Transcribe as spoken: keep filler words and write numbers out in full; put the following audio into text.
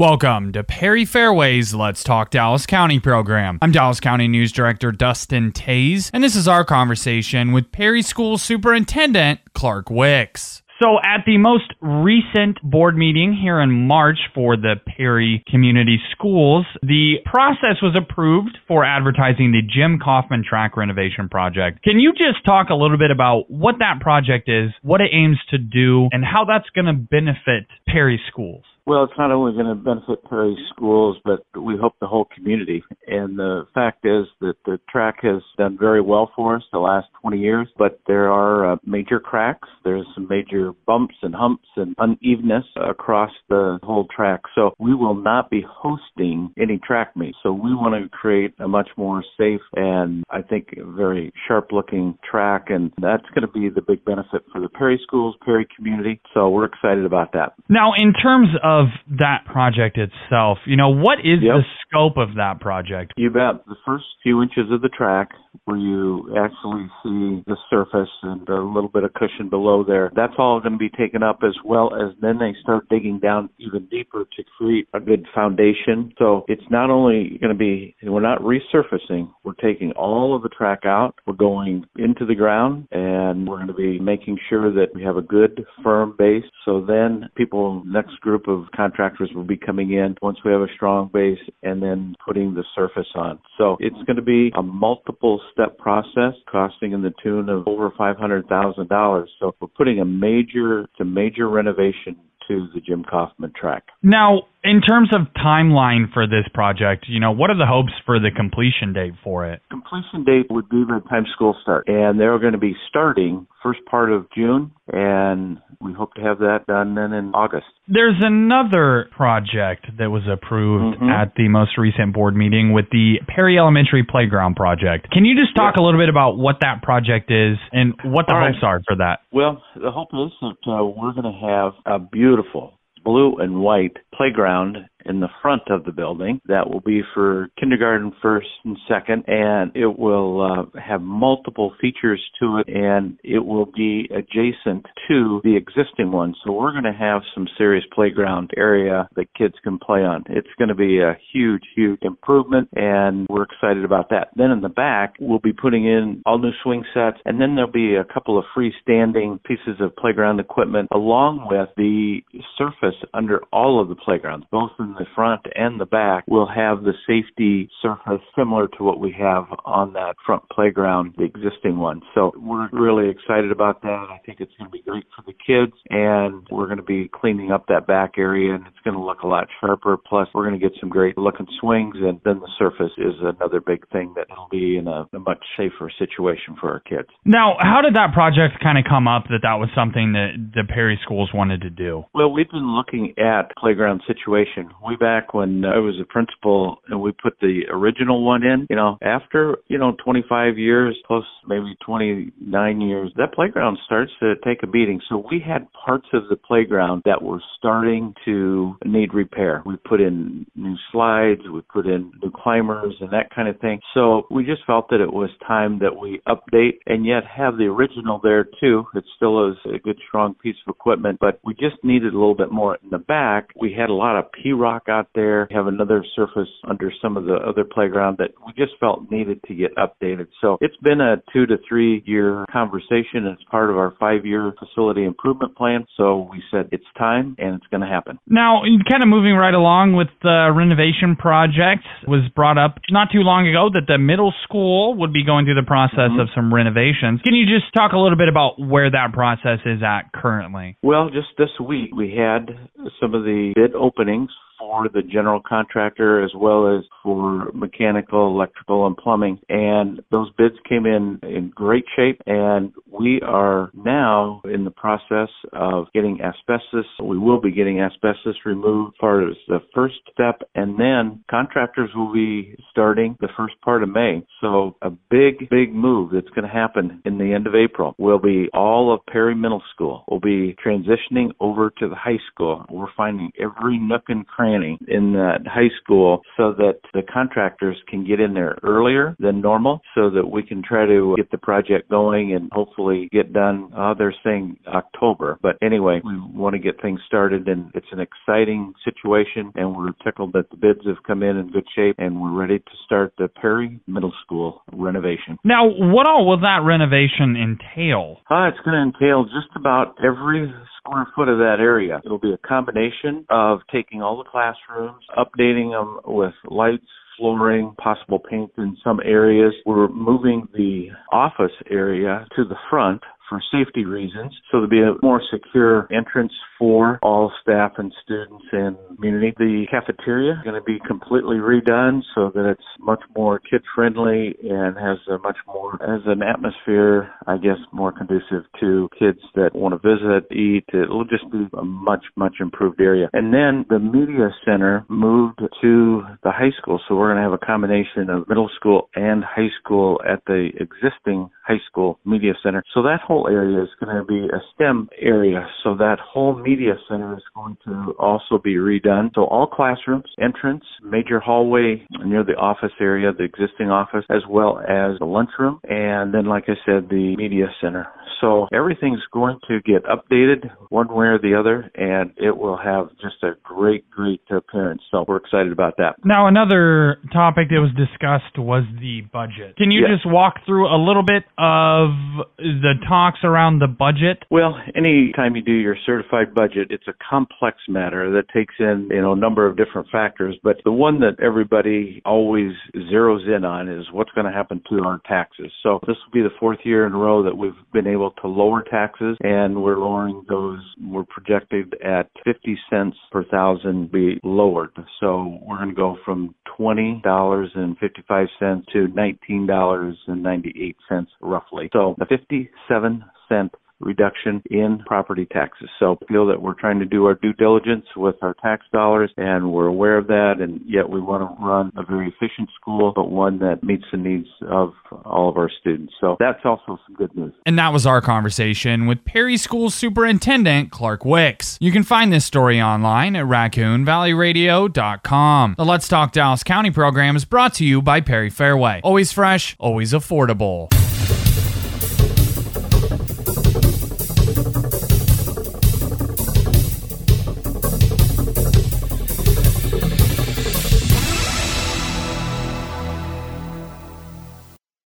Welcome to Perry Fairway's Let's Talk Dallas County program. I'm Dallas County News Director Dustin Tays, and this is our conversation with Perry School Superintendent Clark Wicks. So at the most recent board meeting here in March for the Perry Community Schools, the process was approved for advertising the Jim Kaufman Track Renovation Project. Can you just talk a little bit about what that project is, what it aims to do, and how that's going to benefit Perry schools? Well, it's not only going to benefit Perry schools, but we hope the whole community. And the fact is that the track has done very well for us the last twenty years, but there are uh, major cracks. There's some major bumps and humps and unevenness across the whole track. So we will not be hosting any track meets. So we want to create a much more safe and, I think, very sharp-looking track, and that's going to be the big benefit for the Perry schools, Perry community. So we're excited about that. Now, in terms of of that project itself, you know, what is yep. the scope of that project? You bet. The first few inches of the track where you actually see the surface and a little bit of cushion below there, that's all going to be taken up, as well as then they start digging down even deeper to create a good foundation. So it's not only going to be, we're not resurfacing, we're taking all of the track out, we're going into the ground, and we're going to be making sure that we have a good, firm base. So then people, next group of contractors will be coming in once we have a strong base and then putting the surface on. So it's going to be a multiple step process costing in the tune of over five hundred thousand dollars. So we're putting a major to major renovation to the Jim Kaufman track. Now, in terms of timeline for this project, you know, what are the hopes for the completion date for it? Completion date would be by the time school starts, and they're going to be starting first part of June, and we hope to have that done then in August. There's another project that was approved mm-hmm. at the most recent board meeting with the Perry Elementary Playground Project. Can you just talk yeah. a little bit about what that project is and what the All hopes right. are for that? Well, the hope is that uh, we're going to have a beautiful blue and white playground in the front of the building that will be for kindergarten, first and second, and it will uh, have multiple features to it, and it will be adjacent to the existing one. So we're going to have some serious playground area that kids can play on. It's going to be a huge, huge improvement, and we're excited about that. Then in the back, we'll be putting in all new swing sets, and then there'll be a couple of freestanding pieces of playground equipment along with the surface under all of the playgrounds, both in the front and the back. Will have the safety surface similar to what we have on that front playground, the existing one. So we're really excited about that. I think it's going to be great for the kids, and we're going to be cleaning up that back area, and it's going to look a lot sharper. Plus, we're going to get some great looking swings, and then the surface is another big thing that will be in a, a much safer situation for our kids. Now, how did that project kind of come up that that was something that the Perry schools wanted to do? Well, we've been looking at playground situation way back when I was a principal, and we put the original one in. You know, after, you know, twenty-five years, plus maybe twenty-nine years, that playground starts to take a beating. So we had parts of the playground that were starting to need repair. We put in new slides, we put in new climbers and that kind of thing. So we just felt that it was time that we update and yet have the original there too. It still is a good, strong piece of equipment, but we just needed a little bit more. In the back, we had a lot of P-rock out there. We have another surface under some of the other playground that we just felt needed to get updated. So it's been a two to three year conversation. It's part of our five-year facility improvement plan. So we said it's time and it's going to happen. Now, kind of moving right along with the renovation project, was brought up not too long ago that the middle school would be going through the process mm-hmm. of some renovations. Can you just talk a little bit about where that process is at currently? Well, just this week we had some of the bid openings for the general contractor as well as for mechanical, electrical, and plumbing. And those bids came in in great shape, and we are now in the process of getting asbestos. We will be getting asbestos removed part of the first step, and then contractors will be starting the first part of May. So a big, big move that's going to happen in the end of April will be all of Perry Middle School will be transitioning over to the high school. We're finding every nook and cranny planning in that high school so that the contractors can get in there earlier than normal so that we can try to get the project going and hopefully get done. Uh, they're saying October. But anyway, we want to get things started, and it's an exciting situation, and we're tickled that the bids have come in in good shape, and we're ready to start the Perry Middle School renovation. Now, what all will that renovation entail? Uh, it's going to entail just about every square foot of that area. It'll be a combination of taking all the classrooms, updating them with lights, flooring, possible paint in some areas. We're moving the office area to the front for safety reasons, so there'll be a more secure entrance for all staff and students and community. The cafeteria is going to be completely redone so that it's much more kid-friendly and has a much more, as an atmosphere, I guess, more conducive to kids that want to visit, eat. It'll just be a much, much improved area. And then the media center moved to the high school, so we're going to have a combination of middle school and high school at the existing high school media center. So that whole area is going to be a STEM area. So that whole media center is going to also be redone. So all classrooms, entrance, major hallway near the office area, the existing office, as well as the lunchroom, and then, like I said, the media center. So everything's going to get updated one way or the other, and it will have just a great, great appearance. So we're excited about that. Now, another topic that was discussed was the budget. Can you yes. just walk through a little bit of the talks around the budget? Well, anytime you do your certified budget, it's a complex matter that takes in, you know, a number of different factors. But the one that everybody always zeroes in on is what's going to happen to our taxes. So this will be the fourth year in a row that we've been able to lower taxes, and we're lowering those. We're projected at fifty cents per thousand be lowered. So we're going to go from twenty dollars and fifty-five cents to nineteen dollars and ninety-eight cents roughly. So a fifty-seven cent reduction in property taxes. So I feel that we're trying to do our due diligence with our tax dollars, and we're aware of that, and yet we want to run a very efficient school, but one that meets the needs of all of our students. So that's also some good news. And that was our conversation with Perry School Superintendent Clark Wicks. You can find this story online at raccoon valley radio dot com. The Let's Talk Dallas County program is brought to you by Perry Fairway. Always fresh, always affordable.